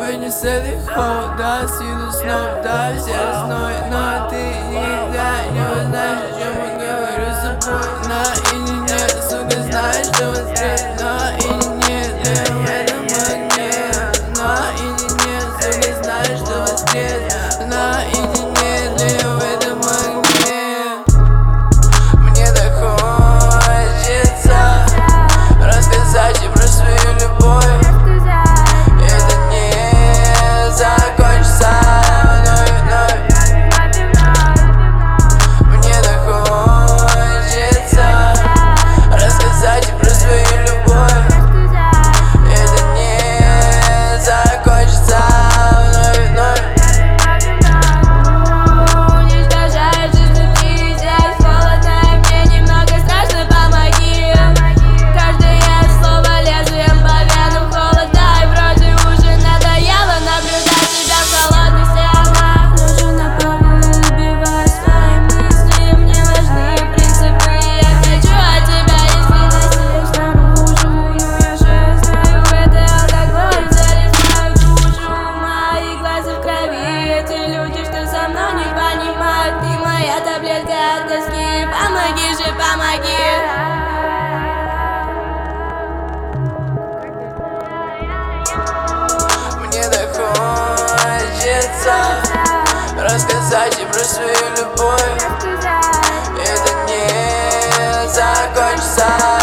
вынес этой холода, с виду снов, да, все сной. Но ты никогда не узнаешь, о чем я говорю с собой. На и нет, сука, знаешь, что воскрес. На и нет, ты в этом огне. На и нет, сука, знаешь, что воскрес. На и нет, ты в этом огне. Мне так хочется рассказать и про свою любовь. Это не закончится вновь. Мне так хочется рассказать и про свою любовь. Это не закончится вновь. Уничтожаешь изнутри, здесь холодно, и мне немного страшно, помоги. Каждое слово лезвием по венам холода, и вроде уже надоело наблюдать тебя в холодных стенах. Лежу на полу, убиваю свои мысли, мне важны принципы, я хочу от тебя искренности снаружи. Но я же знаю, это алкоголь залез в мою душу. Мои глаза в крови, эти люди, что со мной не понимают. Ты моя таблетка от тоски, помоги же, помоги. Мне так хочется рассказать и про свою любовь. Это не закончится.